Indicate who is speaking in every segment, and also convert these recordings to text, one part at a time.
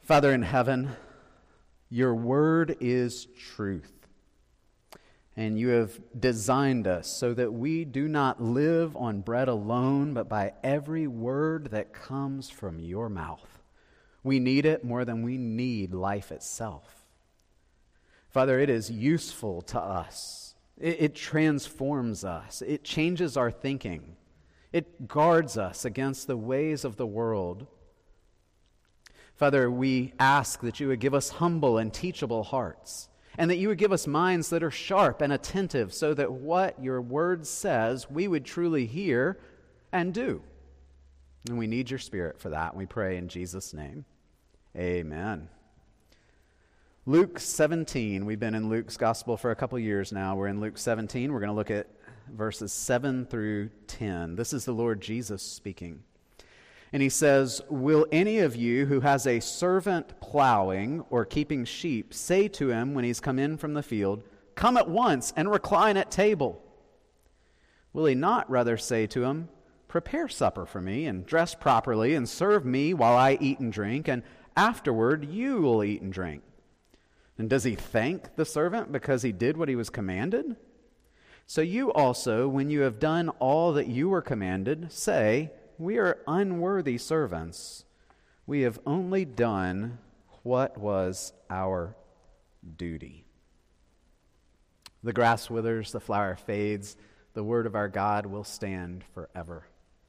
Speaker 1: Father in heaven, your word is truth. And you have designed us so that we do not live on bread alone, but by every word that comes from your mouth. We need it more than we need life itself. Father, it is useful to us. It transforms us. It changes our thinking. It guards us against the ways of the world. Father, we ask that you would give us humble and teachable hearts, and that you would give us minds that are sharp and attentive, so that what your word says we would truly hear and do. And we need your Spirit for that. We pray in Jesus' name. Amen. Luke 17. We've been in Luke's gospel for a couple years now. We're in Luke 17. We're going to look at verses 7 through 10. This is the Lord Jesus speaking. And he says, "Will any of you who has a servant plowing or keeping sheep say to him when he's come in from the field, 'Come at once and recline at table'? Will he not rather say to him, 'Prepare supper for me and dress properly and serve me while I eat and drink, and afterward you will eat and drink'? And does he thank the servant because he did what he was commanded? So you also, when you have done all that you were commanded, say, 'We are unworthy servants. We have only done what was our duty.'" The grass withers, the flower fades, the word of our God will stand forever.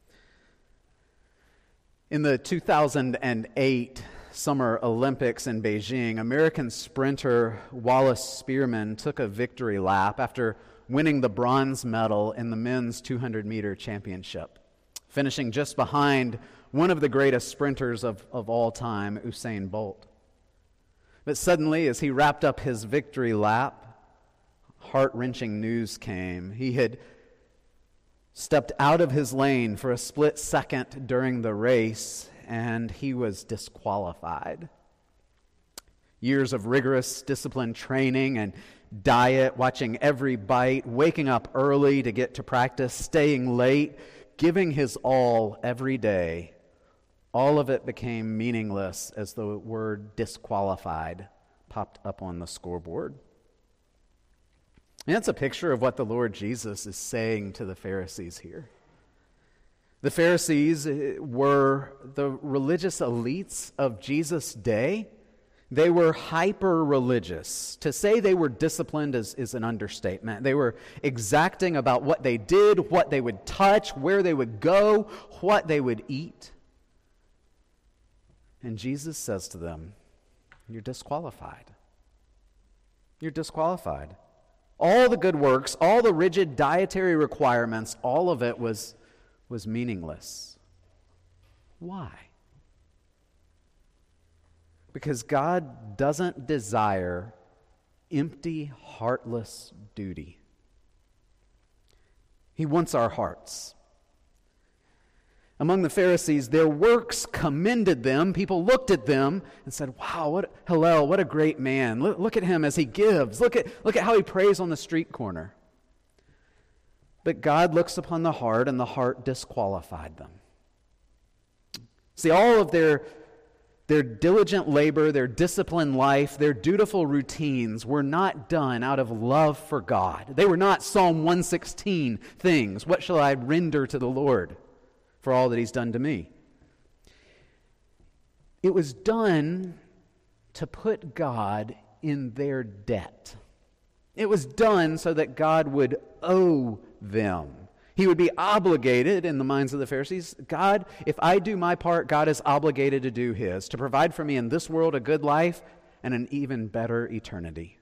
Speaker 1: In the 2008 Summer Olympics in Beijing, American sprinter Wallace Spearman took a victory lap after winning the bronze medal in the men's 200-meter championship, finishing just behind one of the greatest sprinters of all time, Usain Bolt. But suddenly, as he wrapped up his victory lap, heart-wrenching news came. He had stepped out of his lane for a split second during the race, and he was disqualified. Years of rigorous disciplined training and diet, watching every bite, waking up early to get to practice, staying late, giving his all every day, all of it became meaningless as the word disqualified popped up on the scoreboard. And that's a picture of what the Lord Jesus is saying to the Pharisees here. The Pharisees were the religious elites of Jesus' day. They were hyper-religious. To say they were disciplined is an understatement. They were exacting about what they did, what they would touch, where they would go, what they would eat. And Jesus says to them, "You're disqualified. You're disqualified." All the good works, all the rigid dietary requirements, all of it was meaningless. Why? Because God doesn't desire empty, heartless duty. He wants our hearts. Among the Pharisees, their works commended them. People looked at them and said, "Wow, what a great man. Look at him as he gives. Look at how he prays on the street corner." But God looks upon the heart, and the heart disqualified them. See, all of their diligent labor, their disciplined life, their dutiful routines were not done out of love for God. They were not Psalm 116 things. What shall I render to the Lord for all that he's done to me? It was done to put God in their debt. It was done so that God would owe them. He would be obligated, in the minds of the Pharisees, God, if I do my part, God is obligated to do his, to provide for me in this world a good life and an even better eternity.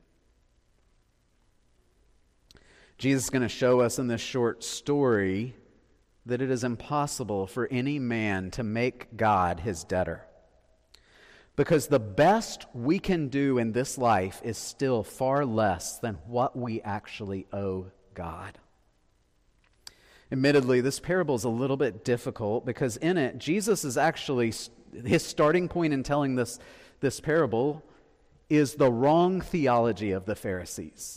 Speaker 1: Jesus is going to show us in this short story that it is impossible for any man to make God his debtor. Because the best we can do in this life is still far less than what we actually owe God. Admittedly, this parable is a little bit difficult because in it, Jesus is actually, his starting point in telling this parable is the wrong theology of the Pharisees.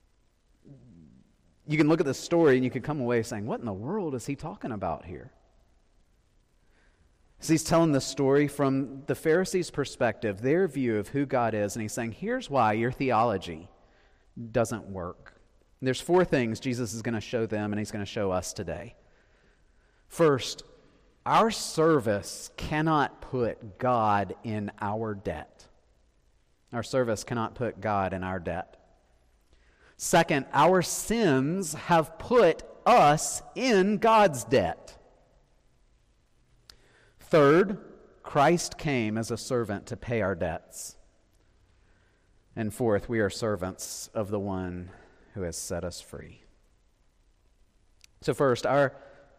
Speaker 1: You can look at the story and you could come away saying, what in the world is he talking about here? So he's telling the story from the Pharisees' perspective, their view of who God is, and he's saying, here's why your theology doesn't work. And there's 4 things Jesus is going to show them, and he's going to show us today. First, our service cannot put God in our debt. Our service cannot put God in our debt. Second, our sins have put us in God's debt. Third, Christ came as a servant to pay our debts. And fourth, we are servants of the one who has set us free. So first, our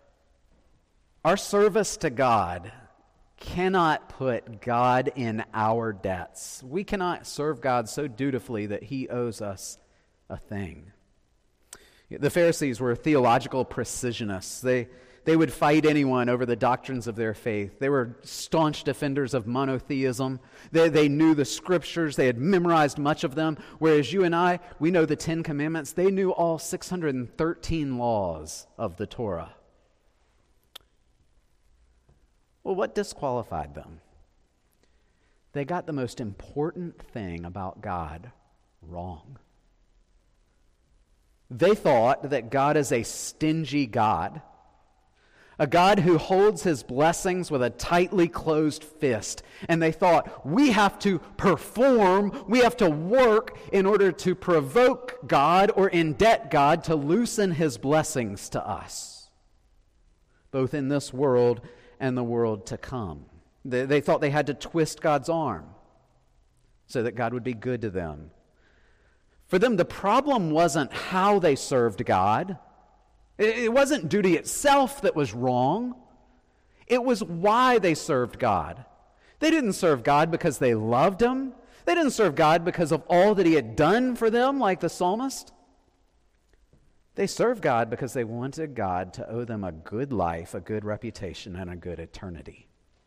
Speaker 1: service to God cannot put God in our debts. We cannot serve God so dutifully that he owes us a thing. The Pharisees were theological precisionists. They would fight anyone over the doctrines of their faith. They were staunch defenders of monotheism. They knew the scriptures. They had memorized much of them. Whereas you and I, we know the 10 Commandments. They knew all 613 laws of the Torah. Well, what disqualified them? They got the most important thing about God wrong. They thought that God is a stingy God, a God who holds his blessings with a tightly closed fist. And they thought, we have to perform, we have to work in order to provoke God or indebt God to loosen his blessings to us, both in this world and the world to come. They thought they had to twist God's arm so that God would be good to them. For them, the problem wasn't how they served God. It wasn't duty itself that was wrong. It was why they served God. They didn't serve God because they loved him. They didn't serve God because of all that he had done for them, like the psalmist. They served God because they wanted God to owe them a good life, a good reputation, and a good eternity.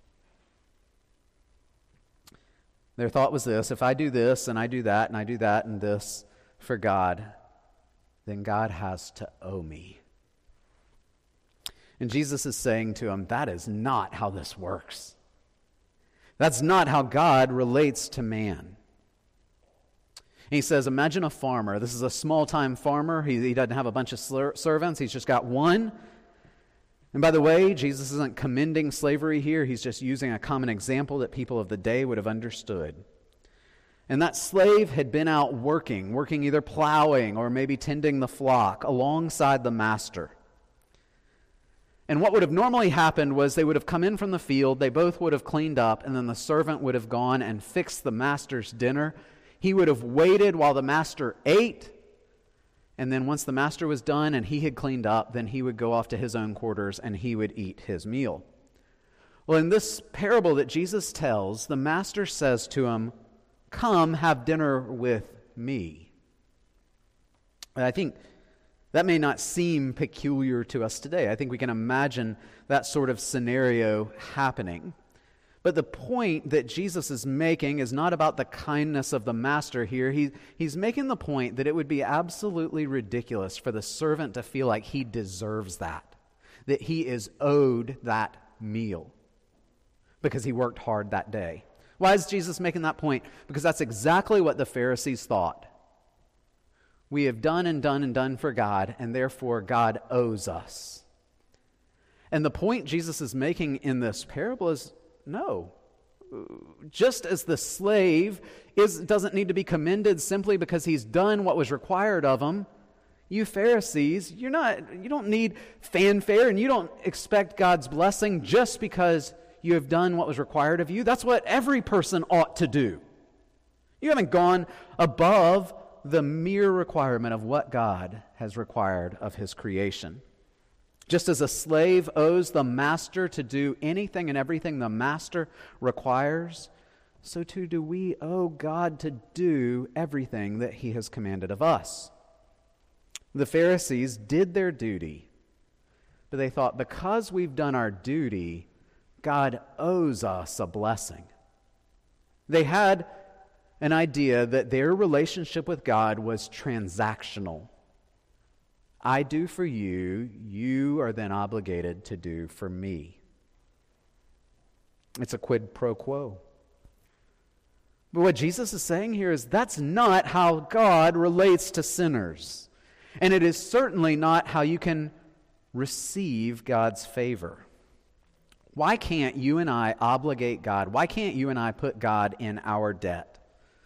Speaker 1: Their thought was this: if I do this, and I do that, and I do that, and this for God, then God has to owe me. And Jesus is saying to them, that is not how this works. That's not how God relates to man. He says, imagine a farmer. This is a small-time farmer. He doesn't have a bunch of servants. He's just got one. And by the way, Jesus isn't commending slavery here. He's just using a common example that people of the day would have understood. And that slave had been out working either plowing or maybe tending the flock alongside the master. And what would have normally happened was they would have come in from the field, they both would have cleaned up, and then the servant would have gone and fixed the master's dinner. He would have waited while the master ate, and then once the master was done and he had cleaned up, then he would go off to his own quarters and he would eat his meal. Well, in this parable that Jesus tells, the master says to him, come have dinner with me. And I think that may not seem peculiar to us today. I think we can imagine that sort of scenario happening. But the point that Jesus is making is not about the kindness of the master here. He's making the point that it would be absolutely ridiculous for the servant to feel like he deserves that he is owed that meal because he worked hard that day. Why is Jesus making that point? Because that's exactly what the Pharisees thought. We have done and done and done for God, and therefore God owes us. And the point Jesus is making in this parable is, no. Just as the slave doesn't need to be commended simply because he's done what was required of him, you Pharisees, you don't need fanfare, and you don't expect God's blessing just because you have done what was required of you. That's what every person ought to do. You haven't gone above the mere requirement of what God has required of his creation. Just as a slave owes the master to do anything and everything the master requires, so too do we owe God to do everything that he has commanded of us. The Pharisees did their duty, but they thought because we've done our duty, God owes us a blessing. They had an idea that their relationship with God was transactional. I do for you, you are then obligated to do for me. It's a quid pro quo. But what Jesus is saying here is that's not how God relates to sinners. And it is certainly not how you can receive God's favor. Why can't you and I obligate God? Why can't you and I put God in our debt?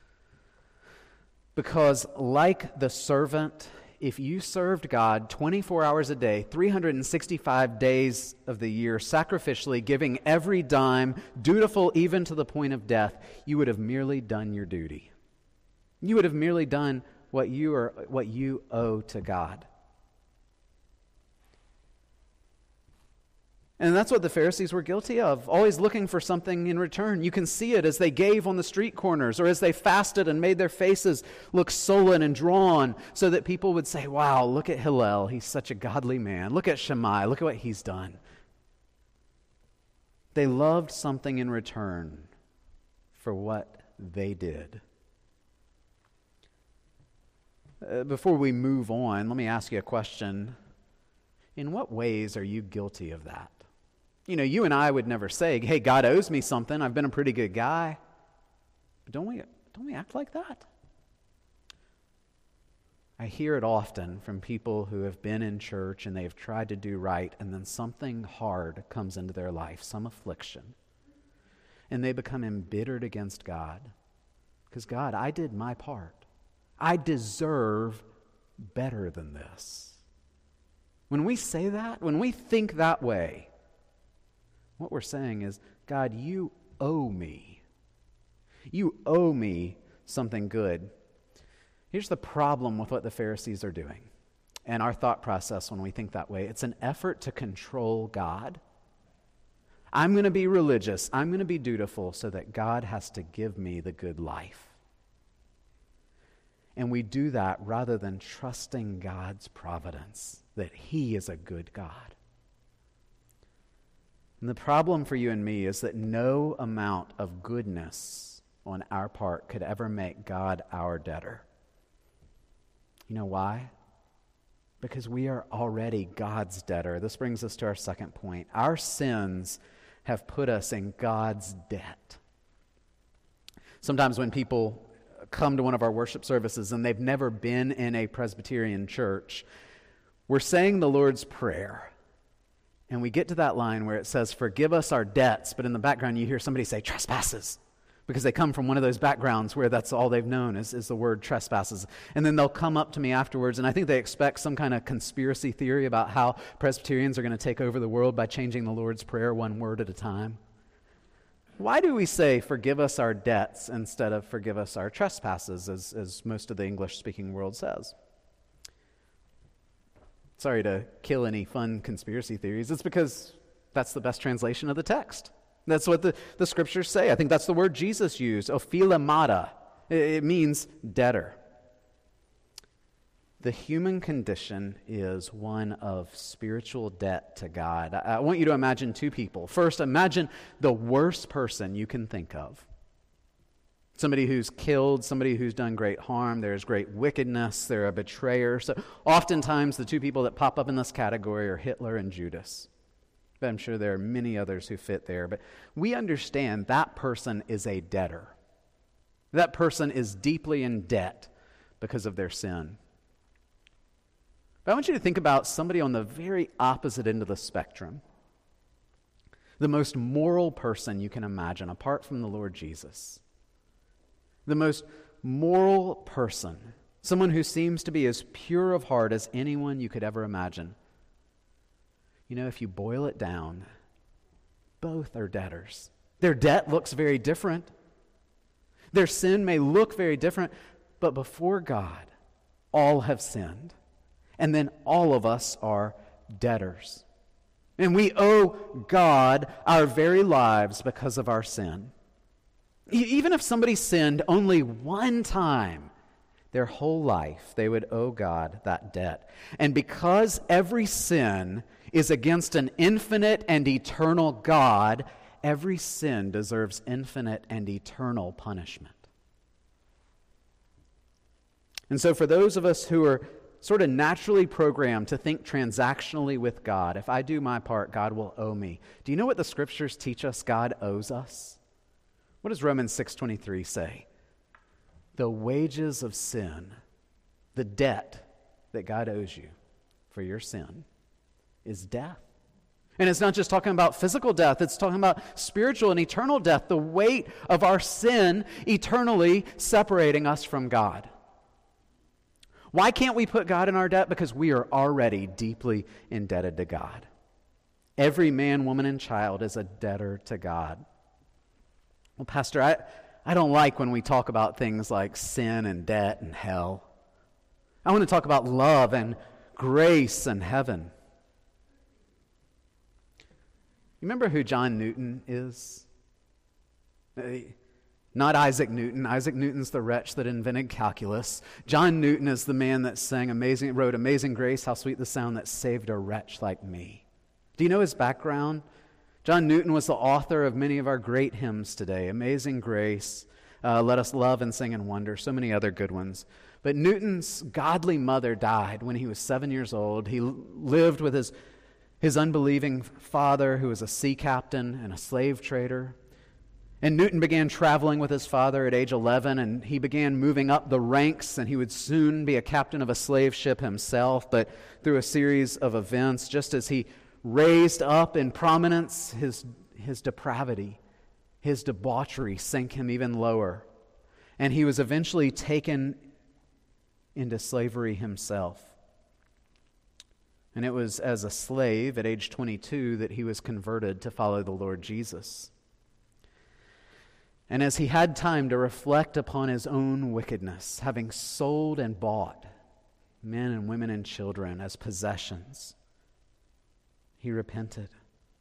Speaker 1: Because like the servant, if you served God 24 hours a day, 365 days of the year, sacrificially giving every dime, dutiful even to the point of death, you would have merely done your duty. You would have merely done what you owe to God. And that's what the Pharisees were guilty of, always looking for something in return. You can see it as they gave on the street corners or as they fasted and made their faces look sullen and drawn so that people would say, wow, look at Hillel. He's such a godly man. Look at Shammai. Look at what he's done. They loved something in return for what they did. Before we move on, let me ask you a question. In what ways are you guilty of that? You know, you and I would never say, hey, God owes me something. I've been a pretty good guy. But don't we act like that? I hear it often from people who have been in church and they've tried to do right, and then something hard comes into their life, some affliction, and they become embittered against God. Because, God, I did my part. I deserve better than this. When we say that, when we think that way, what we're saying is, God, you owe me. You owe me something good. Here's the problem with what the Pharisees are doing and our thought process when we think that way. It's an effort to control God. I'm going to be religious. I'm going to be dutiful so that God has to give me the good life. And we do that rather than trusting God's providence, that He is a good God. And the problem for you and me is that no amount of goodness on our part could ever make God our debtor. You know why? Because we are already God's debtor. This brings us to our second point. Our sins have put us in God's debt. Sometimes when people come to one of our worship services and they've never been in a Presbyterian church, we're saying the Lord's Prayer. And we get to that line where it says, forgive us our debts, but in the background you hear somebody say trespasses, because they come from one of those backgrounds where that's all they've known is the word trespasses. And then they'll come up to me afterwards, and I think they expect some kind of conspiracy theory about how Presbyterians are going to take over the world by changing the Lord's Prayer one word at a time. Why do we say forgive us our debts instead of forgive us our trespasses, as most of the English-speaking world says? Sorry to kill any fun conspiracy theories. It's because that's the best translation of the text. That's what the scriptures say. I think that's the word Jesus used, ophilemata. It means debtor. The human condition is one of spiritual debt to God. I want you to imagine two people. First, imagine the worst person you can think of. Somebody who's killed, somebody who's done great harm. There's great wickedness. They're a betrayer. So oftentimes the two people that pop up in this category are Hitler and Judas. But I'm sure there are many others who fit there. But we understand that person is a debtor. That person is deeply in debt because of their sin. But I want you to think about somebody on the very opposite end of the spectrum. The most moral person you can imagine, apart from the Lord Jesus. The most moral person, someone who seems to be as pure of heart as anyone you could ever imagine. You know, if you boil it down, both are debtors. Their debt looks very different. Their sin may look very different, but before God, all have sinned. And then all of us are debtors. And we owe God our very lives because of our sin. Even if somebody sinned only one time, their whole life, they would owe God that debt. And because every sin is against an infinite and eternal God, every sin deserves infinite and eternal punishment. And so for those of us who are sort of naturally programmed to think transactionally with God. If I do my part, God will owe me. Do you know what the Scriptures teach us God owes us? What does Romans 6:23 say? The wages of sin, the debt that God owes you for your sin, is death. And it's not just talking about physical death, it's talking about spiritual and eternal death, the weight of our sin eternally separating us from God. Why can't we put God in our debt? Because we are already deeply indebted to God. Every man, woman, and child is a debtor to God. Well, Pastor, I don't like when we talk about things like sin and debt and hell. I want to talk about love and grace and heaven. You remember who John Newton is? Not Isaac Newton. Isaac Newton's the wretch that invented calculus. John Newton is the man that wrote Amazing Grace, how sweet the sound that saved a wretch like me. Do you know his background? John Newton was the author of many of our great hymns today. Amazing Grace, Let Us Love and Sing and Wonder, so many other good ones. But Newton's godly mother died when he was 7 years old. He lived with his unbelieving father, who was a sea captain and a slave trader. And Newton began traveling with his father at age 11, and he began moving up the ranks, and he would soon be a captain of a slave ship himself. But through a series of events, just as he raised up in prominence, his depravity, his debauchery sank him even lower. And he was eventually taken into slavery himself. And it was as a slave at age 22 that he was converted to follow the Lord Jesus. And as he had time to reflect upon his own wickedness, having sold and bought men and women and children as possessions, he repented.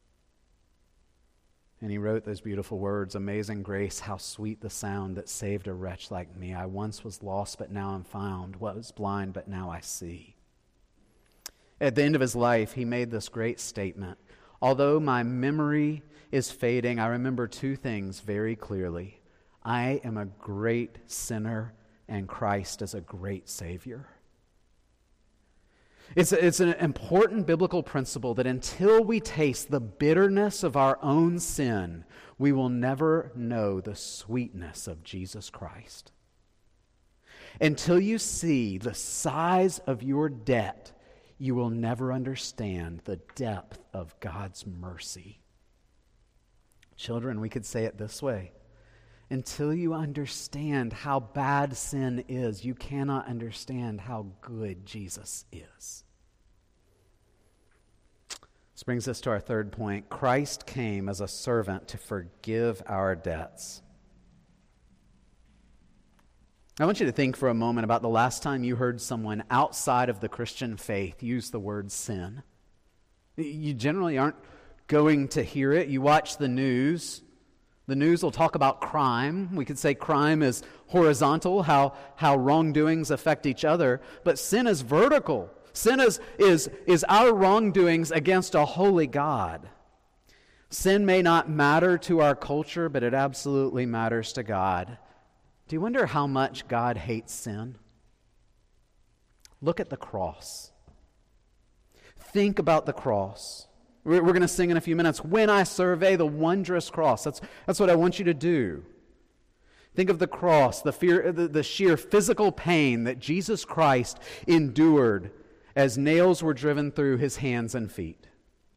Speaker 1: And he wrote those beautiful words, Amazing grace, how sweet the sound that saved a wretch like me. I once was lost, but now I'm found. Was blind, but now I see. At the end of his life, he made this great statement. Although my memory is fading, I remember two things very clearly. I am a great sinner, and Christ is a great Savior. It's an important biblical principle that until we taste the bitterness of our own sin, we will never know the sweetness of Jesus Christ. Until you see the size of your debt, you will never understand the depth of God's mercy. Children, we could say it this way. Until you understand how bad sin is, you cannot understand how good Jesus is. This brings us to our third point. Christ came as a servant to forgive our debts. I want you to think for a moment about the last time you heard someone outside of the Christian faith use the word sin. You generally aren't going to hear it. You watch the news. The news will talk about crime. We could say crime is horizontal, how wrongdoings affect each other. But sin is vertical. Sin is our wrongdoings against a holy God. Sin may not matter to our culture, but it absolutely matters to God. Do you wonder how much God hates sin? Look at the cross. Think about the cross. We're going to sing in a few minutes, When I Survey the Wondrous Cross. That's what I want you to do. Think of the cross, the sheer physical pain that Jesus Christ endured as nails were driven through his hands and feet.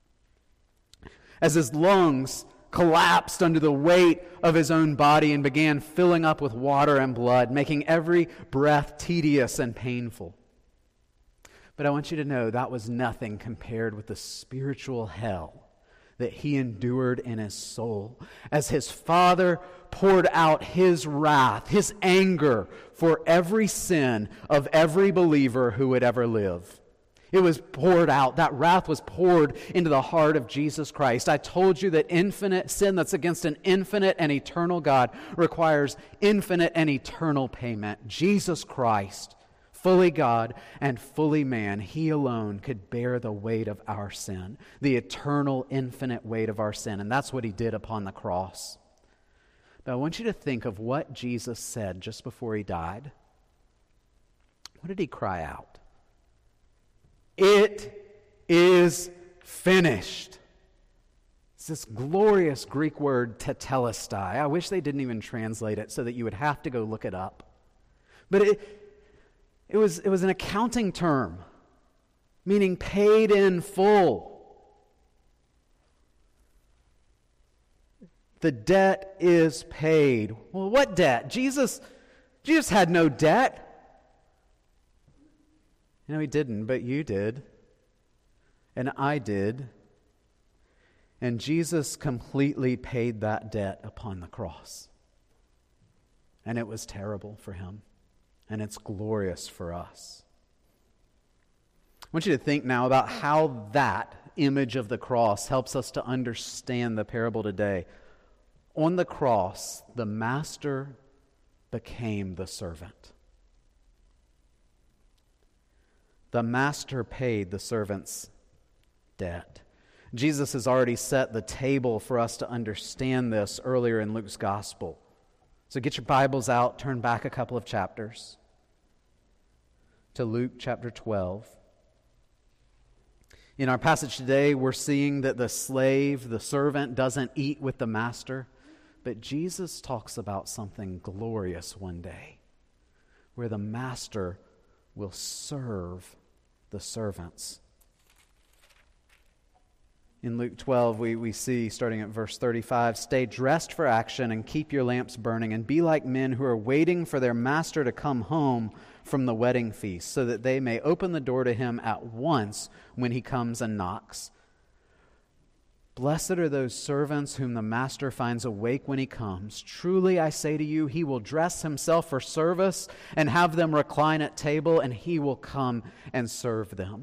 Speaker 1: As his lungs collapsed under the weight of his own body and began filling up with water and blood, making every breath tedious and painful. But I want you to know that was nothing compared with the spiritual hell that he endured in his soul as his Father poured out his wrath, his anger for every sin of every believer who would ever live. It was poured out. That wrath was poured into the heart of Jesus Christ. I told you that infinite sin that's against an infinite and eternal God requires infinite and eternal payment. Jesus Christ, fully God and fully man, he alone could bear the weight of our sin, the eternal, infinite weight of our sin. And that's what he did upon the cross. But I want you to think of what Jesus said just before he died. What did he cry out? It is finished. It's this glorious Greek word tetelestai. I wish they didn't even translate it so that you would have to go look it up. But it was an accounting term, meaning paid in full. The debt is paid. Well, what debt? Jesus had no debt. No, he didn't, but you did. And I did. And Jesus completely paid that debt upon the cross. And it was terrible for him. And it's glorious for us. I want you to think now about how that image of the cross helps us to understand the parable today. On the cross, the master became the servant. The master paid the servant's debt. Jesus has already set the table for us to understand this earlier in Luke's gospel. So get your Bibles out, turn back a couple of chapters to Luke chapter 12. In our passage today, we're seeing that the slave, the servant, doesn't eat with the master. But Jesus talks about something glorious one day, where the master will serve the servants. In Luke 12, we see, starting at verse 35, "Stay dressed for action and keep your lamps burning, and be like men who are waiting for their master to come home from the wedding feast, so that they may open the door to him at once when he comes and knocks. Blessed are those servants whom the master finds awake when he comes. Truly, I say to you, he will dress himself for service and have them recline at table, and he will come and serve them."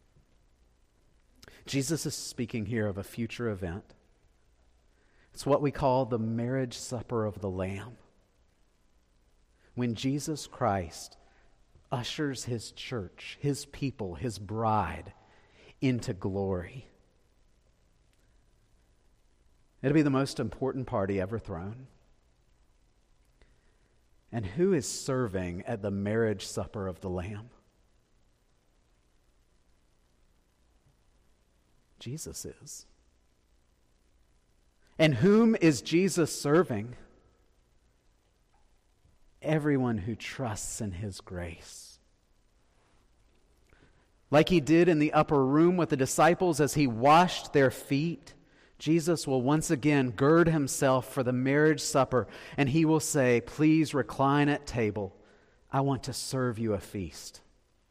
Speaker 1: Jesus is speaking here of a future event. It's what we call the marriage supper of the Lamb. When Jesus Christ ushers his church, his people, his bride into glory. It'll be the most important party ever thrown. And who is serving at the marriage supper of the Lamb? Jesus is. And whom is Jesus serving? Everyone who trusts in his grace. Like he did in the upper room with the disciples as he washed their feet, Jesus will once again gird himself for the marriage supper, and he will say, "Please recline at table. I want to serve you a feast."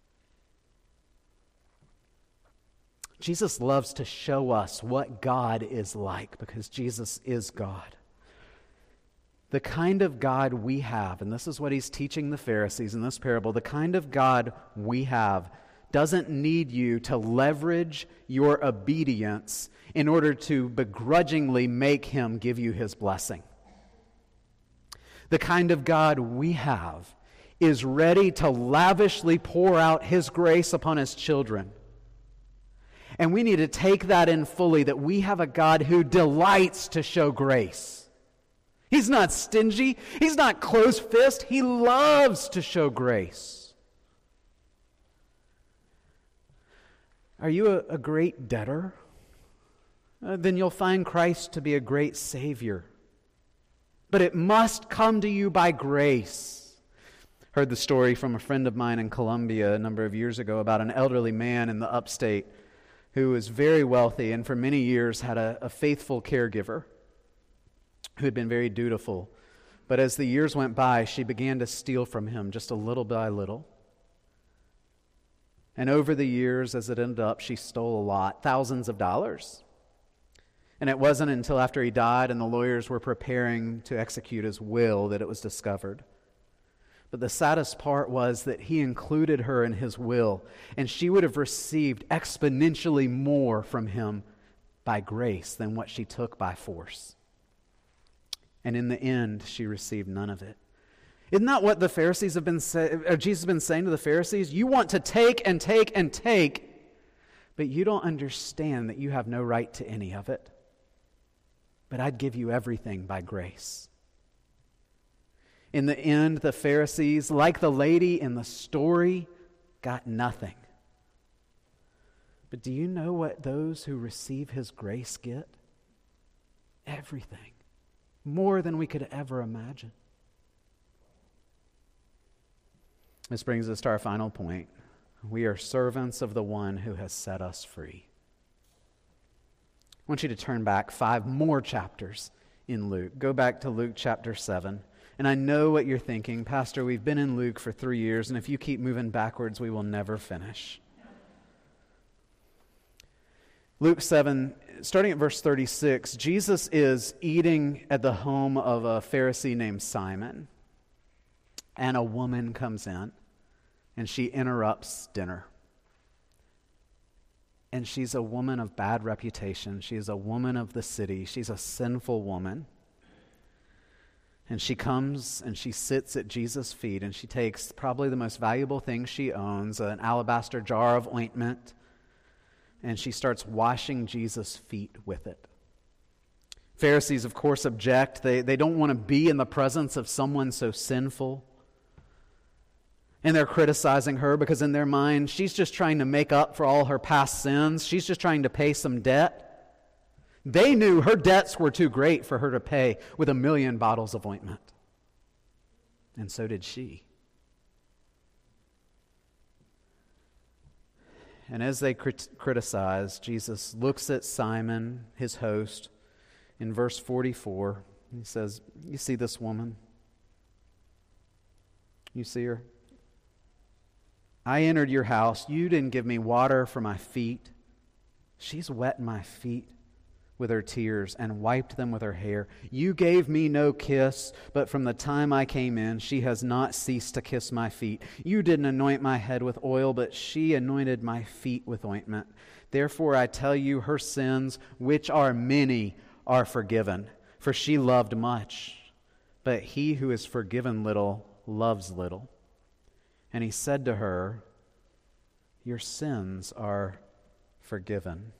Speaker 1: Jesus loves to show us what God is like, because Jesus is God. The kind of God we have, and this is what he's teaching the Pharisees in this parable, the kind of God we have doesn't need you to leverage your obedience in order to begrudgingly make him give you his blessing. The kind of God we have is ready to lavishly pour out his grace upon his children. And we need to take that in fully, that we have a God who delights to show grace. He's not stingy. He's not close-fisted. He loves to show grace. Are you a great debtor? Then you'll find Christ to be a great Savior. But it must come to you by grace. Heard the story from a friend of mine in Colombia a number of years ago about an elderly man in the upstate who was very wealthy and for many years had a faithful caregiver who had been very dutiful. But as the years went by, she began to steal from him just a little by little. And over the years, as it ended up, she stole a lot, thousands of dollars. And it wasn't until after he died and the lawyers were preparing to execute his will that it was discovered. But the saddest part was that he included her in his will, and she would have received exponentially more from him by grace than what she took by force. And in the end, she received none of it. Isn't that what the Pharisees have been saying, or Jesus has been saying to the Pharisees? You want to take and take and take, but you don't understand that you have no right to any of it. But I'd give you everything by grace. In the end, the Pharisees, like the lady in the story, got nothing. But do you know what those who receive his grace get? Everything. More than we could ever imagine. This brings us to our final point. We are servants of the one who has set us free. I want you to turn back 5 more chapters in Luke. Go back to Luke chapter 7. And I know what you're thinking. Pastor, we've been in Luke for 3 years, and if you keep moving backwards, we will never finish. Luke 7, starting at verse 36, Jesus is eating at the home of a Pharisee named Simon. And a woman comes in, and she interrupts dinner. And she's a woman of bad reputation. She's a woman of the city. She's a sinful woman. And she comes and she sits at Jesus' feet, and she takes probably the most valuable thing she owns, an alabaster jar of ointment, and she starts washing Jesus' feet with it. Pharisees, of course, object. They don't want to be in the presence of someone so sinful. And they're criticizing her because in their mind, she's just trying to make up for all her past sins. She's just trying to pay some debt. They knew her debts were too great for her to pay with 1 million bottles of ointment. And so did she. And as they criticize, Jesus looks at Simon, his host, in verse 44. He says, "You see this woman? You see her? I entered your house. You didn't give me water for my feet. She's wet my feet with her tears and wiped them with her hair. You gave me no kiss, but from the time I came in, she has not ceased to kiss my feet. You didn't anoint my head with oil, but she anointed my feet with ointment. Therefore I tell you, her sins, which are many, are forgiven, for she loved much. But he who is forgiven little loves little." And he said to her, "Your sins are forgiven."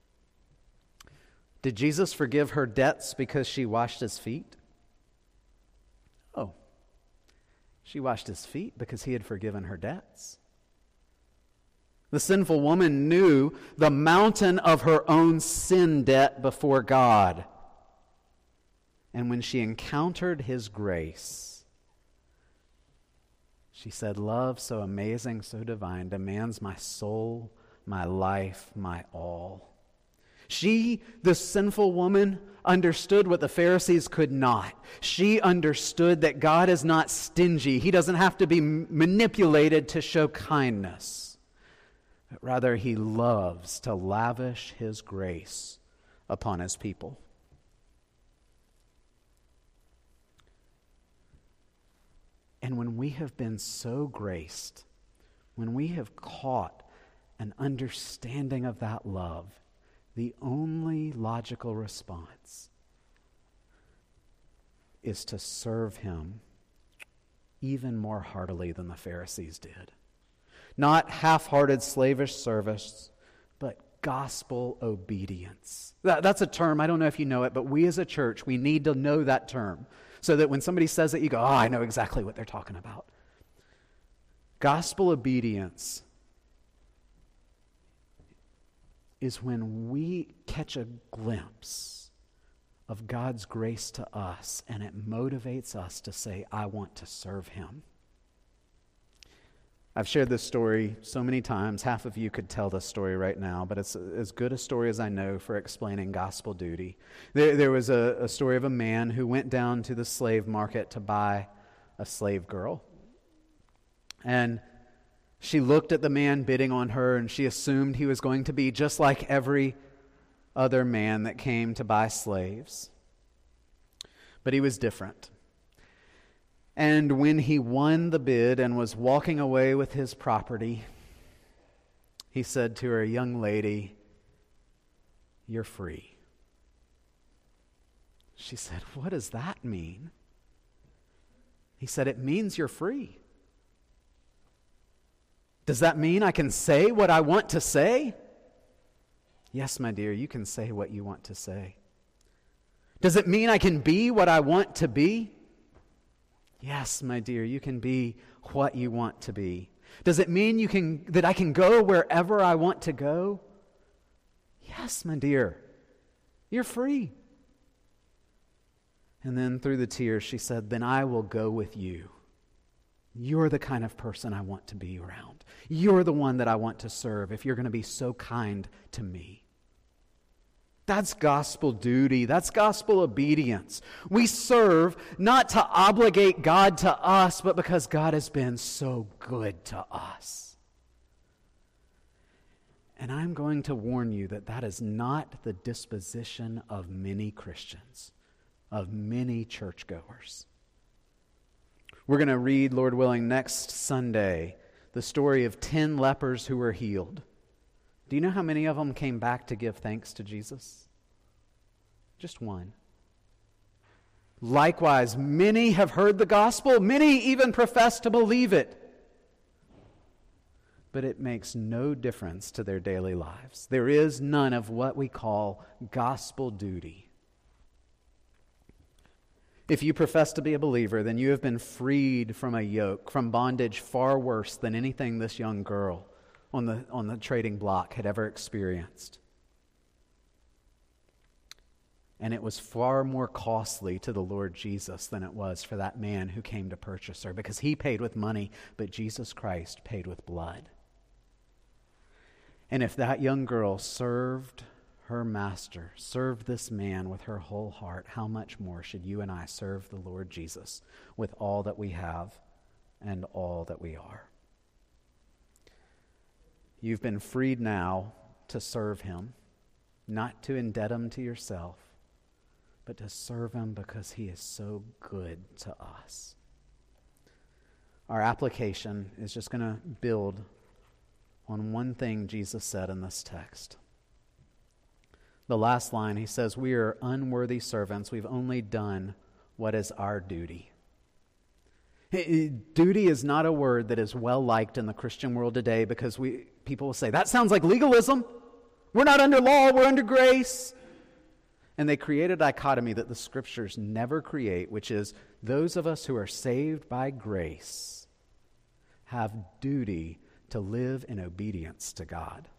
Speaker 1: Did Jesus forgive her debts because she washed his feet? Oh, she washed his feet because he had forgiven her debts. The sinful woman knew the mountain of her own sin debt before God. And when she encountered his grace, she said, "Love so amazing, so divine, demands my soul, my life, my all." She, the sinful woman, understood what the Pharisees could not. She understood that God is not stingy. He doesn't have to be manipulated to show kindness. But rather, he loves to lavish his grace upon his people. And when we have been so graced, when we have caught an understanding of that love, the only logical response is to serve him even more heartily than the Pharisees did. Not half-hearted slavish service, but gospel obedience. That's a term, I don't know if you know it, but we as a church, we need to know that term. So that when somebody says it, you go, "Oh, I know exactly what they're talking about." Gospel obedience is when we catch a glimpse of God's grace to us, and it motivates us to say, "I want to serve him." I've shared this story so many times. Half of you could tell this story right now, but it's as good a story as I know for explaining gospel duty. There was a story of a man who went down to the slave market to buy a slave girl. And she looked at the man bidding on her, and she assumed he was going to be just like every other man that came to buy slaves. But he was different. And when he won the bid and was walking away with his property, he said to her, "Young lady, you're free." She said, "What does that mean?" He said, "It means you're free." "Does that mean I can say what I want to say?" "Yes, my dear, you can say what you want to say." "Does it mean I can be what I want to be?" "Yes, my dear, you can be what you want to be." "Does it mean that I can go wherever I want to go?" Yes, my dear, you're free. And then through the tears, she said, then I will go with you. You're the kind of person I want to be around. You're the one that I want to serve if you're going to be so kind to me. That's gospel duty. That's gospel obedience. We serve not to obligate God to us, but because God has been so good to us. And I'm going to warn you that that is not the disposition of many Christians, of many churchgoers. We're going to read, Lord willing, next Sunday, the story of 10 lepers who were healed. Do you know how many of them came back to give thanks to Jesus? Just one. Likewise, many have heard the gospel. Many even profess to believe it. But it makes no difference to their daily lives. There is none of what we call gospel duty. If you profess to be a believer, then you have been freed from a yoke, from bondage far worse than anything this young girl on the trading block had ever experienced. And it was far more costly to the Lord Jesus than it was for that man who came to purchase her, because he paid with money, but Jesus Christ paid with blood. And if that young girl served her master, served this man with her whole heart, how much more should you and I serve the Lord Jesus with all that we have and all that we are? You've been freed now to serve him, not to indebt him to yourself, but to serve him because he is so good to us. Our application is just going to build on one thing Jesus said in this text. The last line, he says, we are unworthy servants. We've only done what is our duty. Duty is not a word that is well liked in the Christian world today, because people will say, that sounds like legalism. We're not under law, we're under grace. And they create a dichotomy that the Scriptures never create, which is those of us who are saved by grace have duty to live in obedience to God.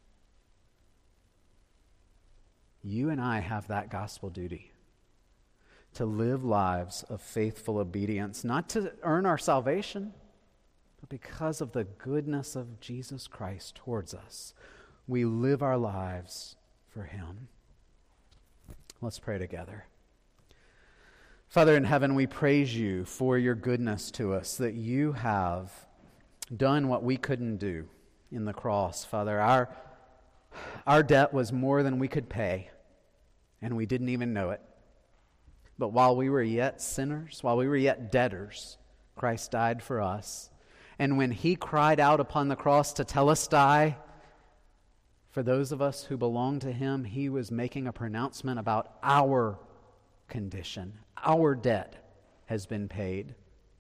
Speaker 1: You and I have that gospel duty, to live lives of faithful obedience, not to earn our salvation, but because of the goodness of Jesus Christ towards us. We live our lives for him. Let's pray together. Father in heaven, we praise you for your goodness to us, that you have done what we couldn't do in the cross. Father, our debt was more than we could pay, and we didn't even know it. But while we were yet sinners, while we were yet debtors, Christ died for us. And when he cried out upon the cross to telestai, for those of us who belong to him, he was making a pronouncement about our condition. Our debt has been paid.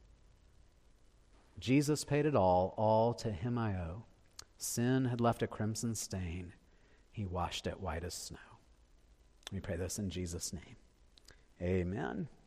Speaker 1: Jesus paid it all to him I owe. Sin had left a crimson stain. He washed it white as snow. We pray this in Jesus' name. Amen.